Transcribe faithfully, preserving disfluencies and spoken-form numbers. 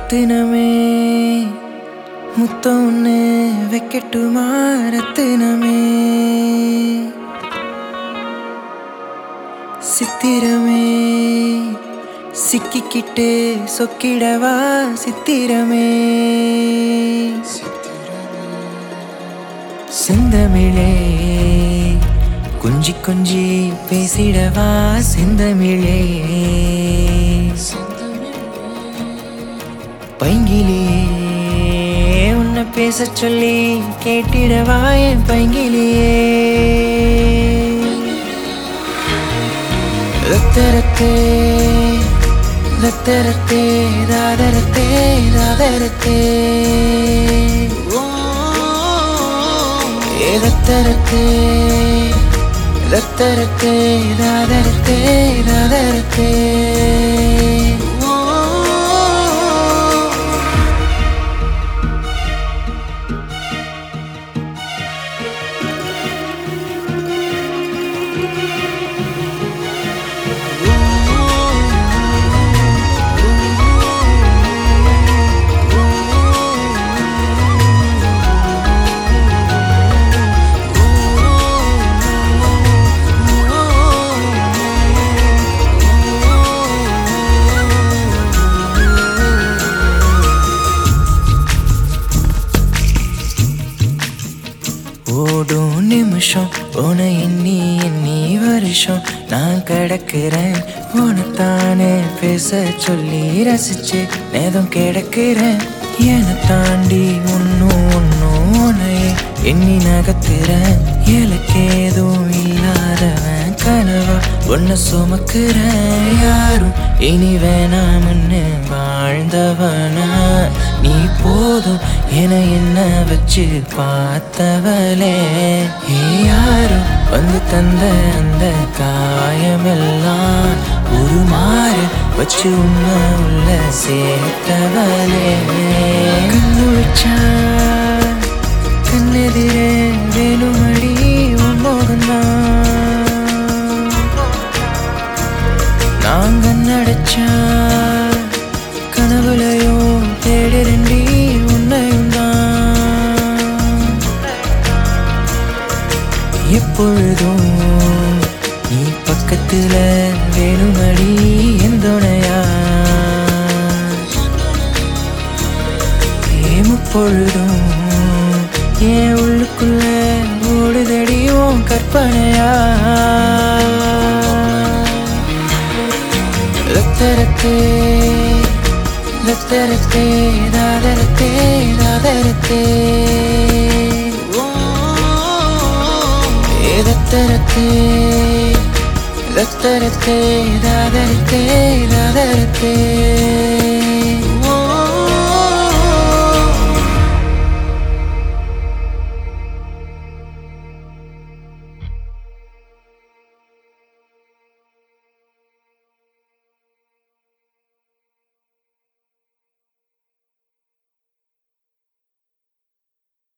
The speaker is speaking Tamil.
ரத்தினமே முத்தொன்னு வைக்கட்டுமா ரத்தினமே சித்திரமே சிக்கிக்கிட்டு சொக்கிடவா சித்திரமே செந்தமிழே கொஞ்சி கொஞ்சி பேசிடவா செந்தமிழே பைங்கிலியே உன்னை பேச சொல்லி கேட்டிடவா என் பைங்கிலியே ரத்தரத்தே ரத்தரத்தே ராதரத்தே ராதரத்தே ரத்தரத்தே ரத்தரத்தே ராதரத்தே ராதரத்தே ஓடும் நிமிஷம் உன எண்ணி எண்ணி வருஷம் நான் கிடக்கிறேன் உனத்தானே பேச சொல்லி ரசிச்சு நேதம் கிடக்கிறேன் என்னை தாண்டி ஒன்னும் ஒன்னும் உனையே எண்ணி நகத்துறேன் எனக்கேதும் இல்லாதவன் கனவா ஒன்ன சுமக்கிறேன் யாரும் இனி வேணாம்னு வாழ்ந்தவனா நீ போதும் என என்ன வச்சு பார்த்தவளே யாரும் வந்து தந்த அந்த காயமெல்லாம் ஒரு மாறு வச்சு உன்ன உள்ள சேர்த்தவளே கண்ணு வச்சா கண்ணெதிரே வேணுமடி உன் மோகந்தான் நாங்க நடிச்சா கனவுலையும் தேடிரண்டி உன்னையும் தான் எப்பொழுதும் நீ பக்கத்துல வேணுமடி எந்தோனையா ஏமுப்பொழுதும் ஏன் உள்ளுக்குள்ள ஓடுதடி உன் கற்பனையா ரத்தரத்தே ரத்தரத்தே ராதரத்தே ராதரத்தே ரத்தரத்தே ரத்தரத்தே ராதரத்தே ராதரத்தே